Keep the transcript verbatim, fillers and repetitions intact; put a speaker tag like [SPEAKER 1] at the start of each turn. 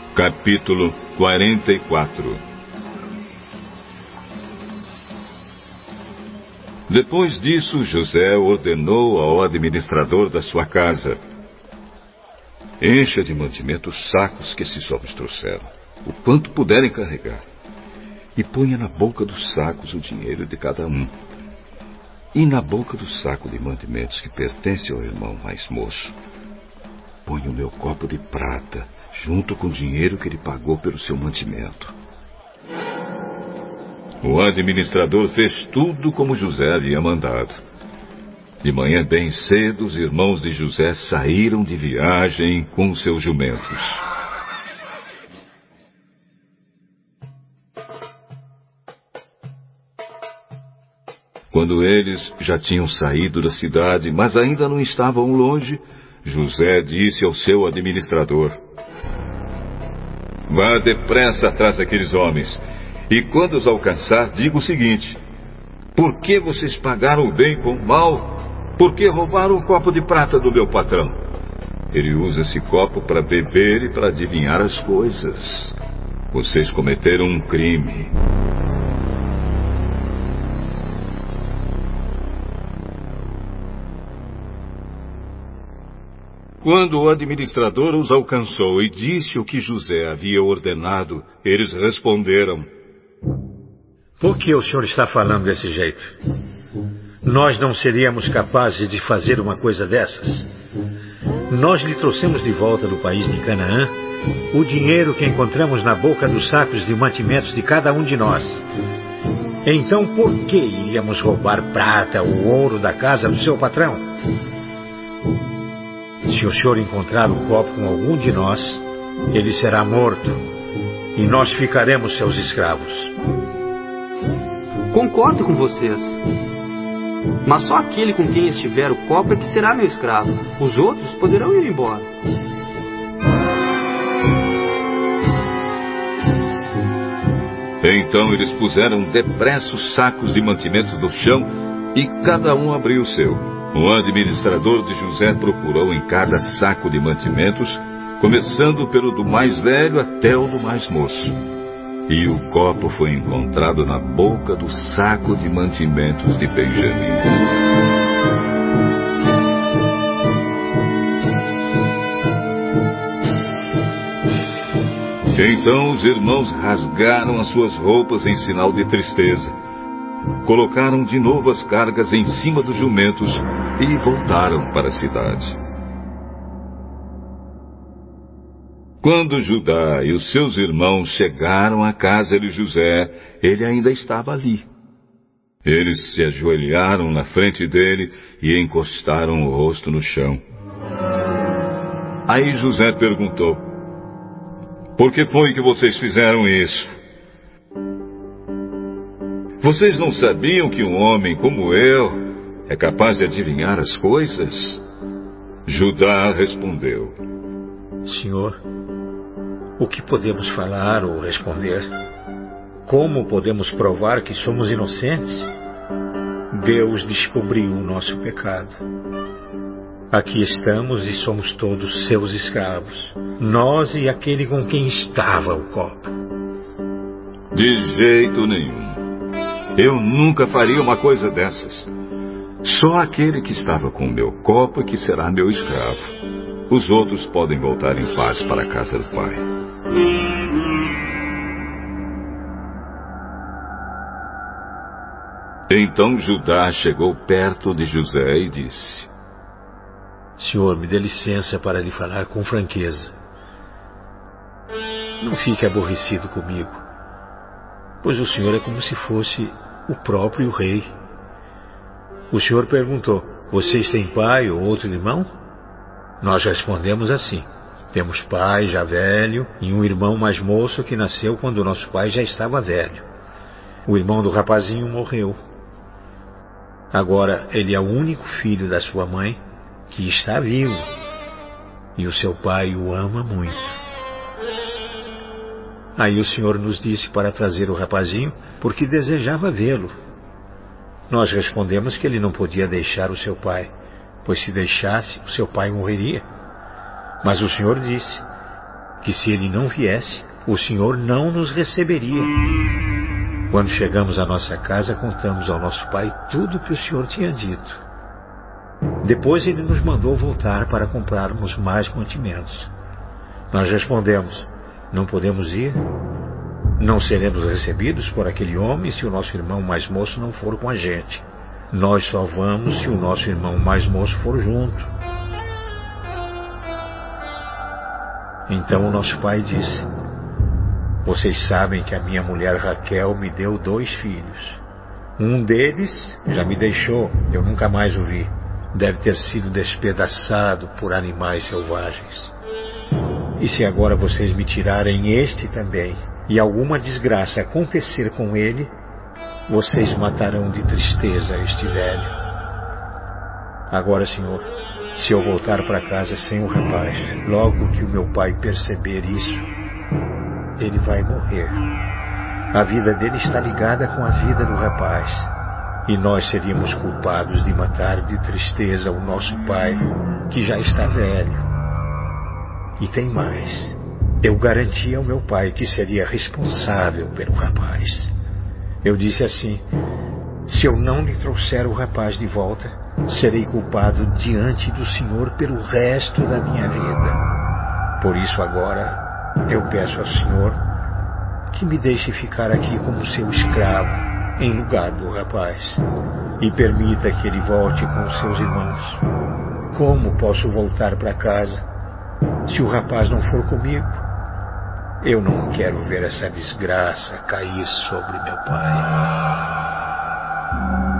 [SPEAKER 1] Capítulo quarenta e quatro. Depois disso, José ordenou ao administrador da sua casa: encha de mantimento os sacos que esses homens trouxeram, o quanto puderem carregar, e ponha na boca dos sacos o dinheiro de cada um, e na boca do saco de mantimentos que pertence ao irmão mais moço, ponha o meu copo de prata, junto com o dinheiro que ele pagou pelo seu mantimento. O administrador fez tudo como José havia mandado. De manhã bem cedo, os irmãos de José saíram de viagem com seus jumentos. Quando eles já tinham saído da cidade, mas ainda não estavam longe, José disse ao seu administrador: vá depressa atrás daqueles homens, e quando os alcançar, diga o seguinte: por que vocês pagaram o bem com o mal? Por que roubaram o copo de prata do meu patrão? Ele usa esse copo para beber e para adivinhar as coisas. Vocês cometeram um crime. Quando o administrador os alcançou e disse o que José havia ordenado, eles responderam:
[SPEAKER 2] por que o senhor está falando desse jeito? Nós não seríamos capazes de fazer uma coisa dessas. Nós lhe trouxemos de volta do país de Canaã o dinheiro que encontramos na boca dos sacos de mantimentos de cada um de nós. Então por que iríamos roubar prata ou ouro da casa do seu patrão? Se o senhor encontrar o copo com algum de nós, ele será morto, e nós ficaremos seus escravos.
[SPEAKER 3] Concordo com vocês. Mas só aquele com quem estiver o copo é que será meu escravo. Os outros poderão ir embora.
[SPEAKER 1] Então eles puseram depressa os sacos de mantimentos no chão e cada um abriu o seu. O administrador de José procurou em cada saco de mantimentos, começando pelo do mais velho até o do mais moço. E o copo foi encontrado na boca do saco de mantimentos de Benjamim. Então os irmãos rasgaram as suas roupas em sinal de tristeza. Colocaram de novo as cargas em cima dos jumentos e voltaram para a cidade. Quando Judá e os seus irmãos chegaram à casa de José, ele ainda estava ali. Eles se ajoelharam na frente dele e encostaram o rosto no chão. Aí José perguntou: por que foi que vocês fizeram isso? Vocês não sabiam que um homem como eu é capaz de adivinhar as coisas? Judá respondeu:
[SPEAKER 2] senhor, o que podemos falar ou responder? Como podemos provar que somos inocentes? Deus descobriu o nosso pecado. Aqui estamos e somos todos seus escravos, nós e aquele com quem estava o copo.
[SPEAKER 1] De jeito nenhum. Eu nunca faria uma coisa dessas. Só aquele que estava com o meu copo é que será meu escravo. Os outros podem voltar em paz para a casa do pai. Então Judá chegou perto de José e disse:
[SPEAKER 2] senhor, me dê licença para lhe falar com franqueza. Não fique aborrecido comigo, pois o senhor é como se fosse o próprio rei. O senhor perguntou: vocês têm pai ou outro irmão? Nós respondemos assim: temos pai já velho e um irmão mais moço que nasceu quando o nosso pai já estava velho. O irmão do rapazinho morreu. Agora ele é o único filho da sua mãe que está vivo, e o seu pai o ama muito. Aí o senhor nos disse para trazer o rapazinho porque desejava vê-lo. Nós respondemos que ele não podia deixar o seu pai, pois se deixasse, o seu pai morreria. Mas o senhor disse: que se ele não viesse, o senhor não nos receberia. Quando chegamos à nossa casa, contamos ao nosso pai tudo o que o senhor tinha dito. Depois ele nos mandou voltar para comprarmos mais mantimentos. Nós respondemos: não podemos ir. Não seremos recebidos por aquele homem se o nosso irmão mais moço não for com a gente. Nós só vamos se o nosso irmão mais moço for junto. Então o nosso pai disse: vocês sabem que a minha mulher Raquel me deu dois filhos. Um deles já me deixou, eu nunca mais o vi. Deve ter sido despedaçado por animais selvagens. E se agora vocês me tirarem este também, e alguma desgraça acontecer com ele, vocês matarão de tristeza este velho. Agora, senhor, se eu voltar para casa sem o rapaz, logo que o meu pai perceber isso, ele vai morrer. A vida dele está ligada com a vida do rapaz, e nós seríamos culpados de matar de tristeza o nosso pai, que já está velho. E tem mais. Eu garanti ao meu pai que seria responsável pelo rapaz. Eu disse assim: se eu não lhe trouxer o rapaz de volta, serei culpado diante do Senhor pelo resto da minha vida. Por isso agora eu peço ao Senhor que me deixe ficar aqui como seu escravo em lugar do rapaz, e permita que ele volte com os seus irmãos. Como posso voltar para casa se o rapaz não for comigo? Eu não quero ver essa desgraça cair sobre meu pai.